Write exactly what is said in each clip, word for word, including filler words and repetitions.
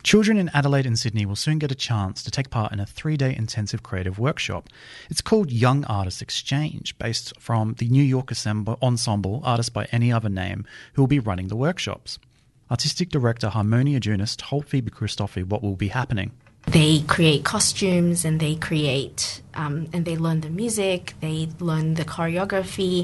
Children in Adelaide and Sydney will soon get a chance to take part in a three-day intensive creative workshop. It's called Young Artists Exchange, based from the New York ensemble Artists by Any Other Name, who will be running the workshops. Artistic Director Harmonia Junis told Phoebe Christofi what will be happening. They create costumes and they create um, and they learn the music, they learn the choreography,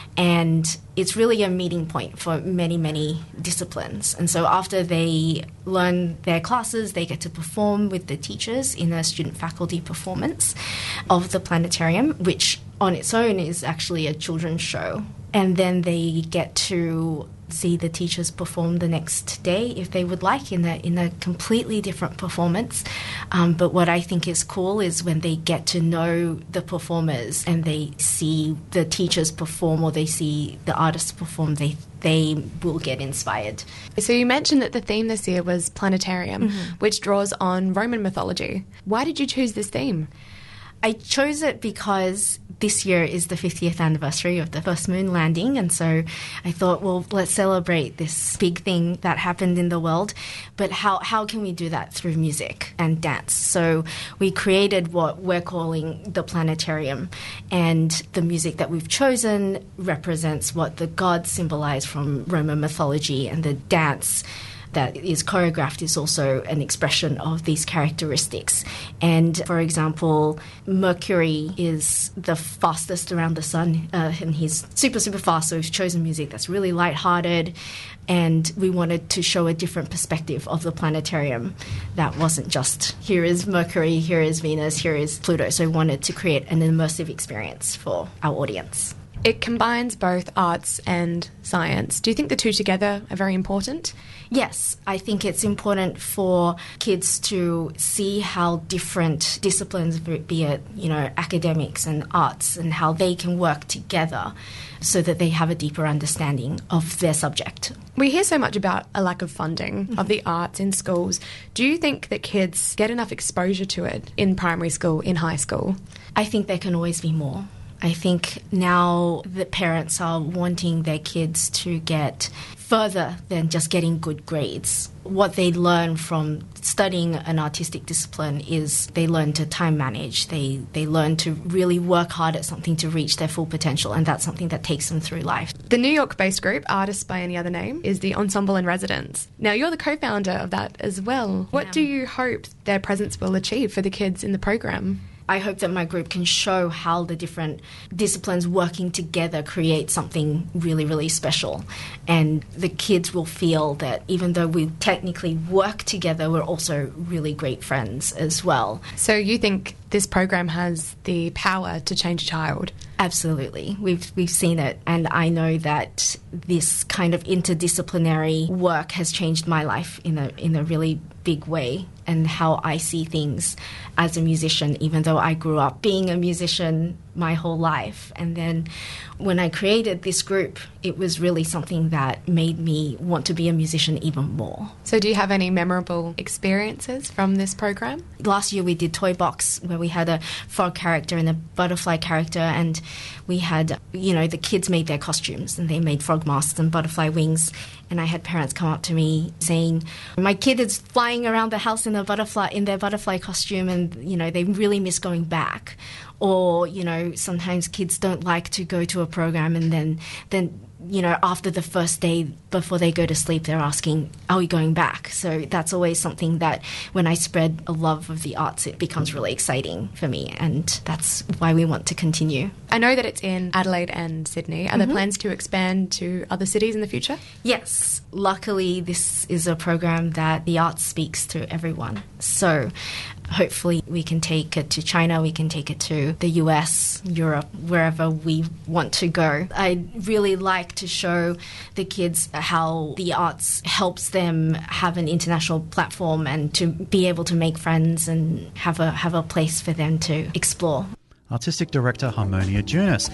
and it's really a meeting point for many, many disciplines. And so after they learn their classes, they get to perform with the teachers in a student-faculty performance of the planetarium, which on its own is actually a children's show. And then they get to see the teachers perform the next day if they would like in a in a completely different performance. Um, but what I think is cool is when they get to know the performers and they see the teachers perform or they see the artists perform, they they will get inspired. So you mentioned that the theme this year was planetarium, mm-hmm. which draws on Roman mythology. Why did you choose this theme? I chose it because this year is the fiftieth anniversary of the first moon landing, and so I thought, well, let's celebrate this big thing that happened in the world, but how, how can we do that through music and dance? So we created what we're calling the planetarium, and the music that we've chosen represents what the gods symbolize from Roman mythology, and the dance that is choreographed is also an expression of these characteristics. And, for example, Mercury is the fastest around the sun, uh, and he's super, super fast, so we've chosen music that's really lighthearted, and we wanted to show a different perspective of the planetarium that wasn't just, here is Mercury, here is Venus, here is Pluto. So we wanted to create an immersive experience for our audience. It combines both arts and science. Do you think the two together are very important? Yes, I think it's important for kids to see how different disciplines, be it, you know, academics and arts, and how they can work together so that they have a deeper understanding of their subject. We hear so much about a lack of funding mm-hmm. of the arts in schools. Do you think that kids get enough exposure to it in primary school, in high school? I think there can always be more. I think now the parents are wanting their kids to get further than just getting good grades. What they learn from studying an artistic discipline is they learn to time manage, they, they learn to really work hard at something to reach their full potential, and that's something that takes them through life. The New York-based group, Artists by Any Other Name, is the ensemble in residence. Now, you're the co-founder of that as well. What yeah. do you hope their presence will achieve for the kids in the program? I hope that my group can show how the different disciplines working together create something really, really special. And the kids will feel that even though we technically work together, we're also really great friends as well. So you think this program has the power to change a child? Absolutely. We've we've seen it, and I know that this kind of interdisciplinary work has changed my life in a in a really big way, and how I see things as a musician, even though I grew up being a musician my whole life. And then when I created this group, it was really something that made me want to be a musician even more. So do you have any memorable experiences from this program? Last year we did Toy Box, where we had a frog character and a butterfly character, and we had, you know, the kids made their costumes and they made frog masks and butterfly wings. And I had parents come up to me saying, my kid is flying around the house in a butterfly in their butterfly costume, and, you know, they really miss going back. Or, you know, sometimes kids don't like to go to a program, and then, then you know, after the first day, before they go to sleep, they're asking, are we going back? So that's always something that when I spread a love of the arts, it becomes really exciting for me, and that's why we want to continue. I know that it's in Adelaide and Sydney. Are mm-hmm. there plans to expand to other cities in the future? Yes. Luckily, this is a program that the arts speaks to everyone. So hopefully we can take it to China, we can take it to the U S, Europe, wherever we want to go. I'd really like to show the kids how the arts helps them have an international platform and to be able to make friends and have a have a place for them to explore. Artistic Director Harmonia Junis.